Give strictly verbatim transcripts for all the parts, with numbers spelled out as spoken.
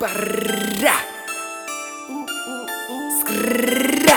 Пора. Скра.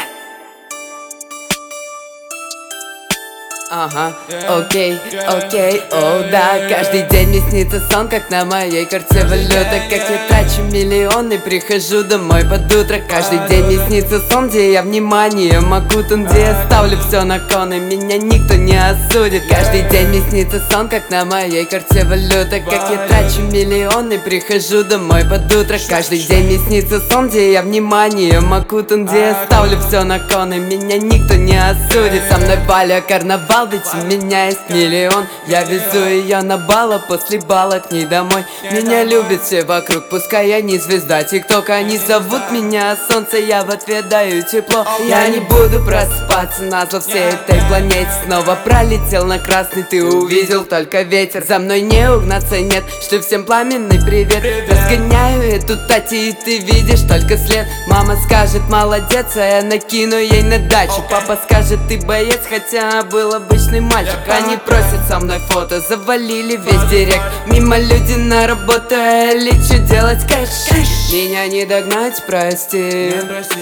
Ага, окей, окей, о да. Каждый день мне снится сон, как на моей карте валюта. Как я трачу миллионы, прихожу домой под утро. Каждый день мне снится сон, где я вниманием окутан, где я ставлю все на кон, и меня никто не осудит. Каждый день мне снится сон, как на моей карте валюта. Как я трачу миллионы, прихожу домой под утро. Каждый день мне снится сон, где я вниманием окутан, где я ставлю все на кон, и меня никто не осудит. Со мной Валя карнавал, ведь у меня есть миллион. Я везу ее на бал, а после бала к ней домой. Меня любят все вокруг, пускай я не звезда тиктока. Они зовут меня солнце, я в ответ даю тепло. Я не буду просыпаться назло всей этой планете. Снова пролетел на красный, ты увидел только ветер. За мной не угнаться, нет, что всем пламенный привет. Разгоняю эту тати, и ты видишь только след. Мама скажет молодец, а я накину ей на дачу. Папа скажет ты боец, хотя был обычный мальчик. Они просят со мной фото, завалили весь директ. Мимо люди на работу, а я лечу делать кэш. Меня не догнать, прости.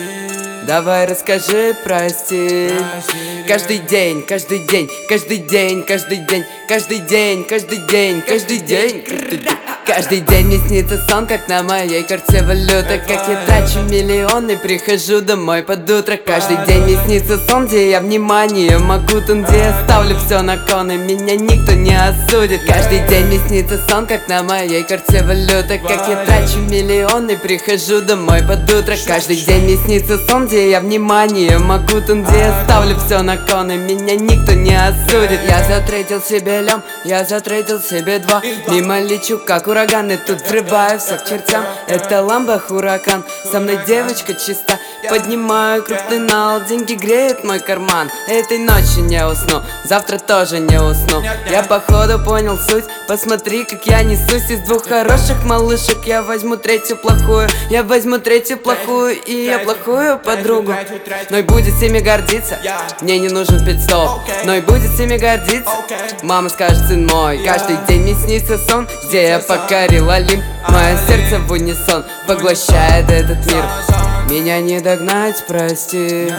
Давай расскажи, прости. Каждый день, каждый день, каждый день, каждый день, каждый день, каждый день, каждый день, каждый день. Каждый день мне снится сон, как на моей карте валюта. Как я трачу миллионы, прихожу домой под утро. Каждый день мне снится сон, где я вниманием окутан, где я ставлю все на кон, и меня никто не осудит. Каждый день мне снится сон, как на моей карте валюта. Как я трачу миллионы, прихожу домой под утро. Каждый день мне снится сон, где я вниманием окутан, где я ставлю все на кон, и меня никто не осудит. Я затрейдил себе лям, я затрейдил себе два. Мимо лечу, как ураган, и тут взрываю все к чертям. Это ламбо хуракан, со мной девочка чиста. Поднимаю крупный нал, деньги греют мой карман. Этой ночью не усну, завтра тоже не усну. Я походу понял суть, посмотри, как я несусь. Из двух хороших малышек я возьму третью плохую. Я возьму третью плохую, и я плохую подругу. Но и будет всеми гордиться, мне не нужен пидстоп. Но и будет всеми гордиться, мама скажет, сын мой. Каждый день мне снится сон, где я покорил Олимп. Мое сердце в унисон поглощает этот мир. Меня не догнать, прости.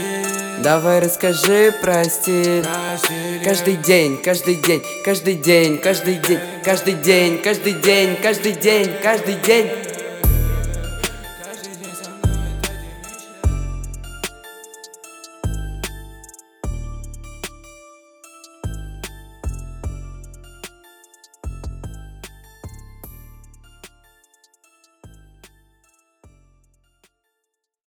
Давай расскажи, прости. Каждый день, каждый день, каждый день, каждый день, каждый день, каждый день, каждый день, каждый день.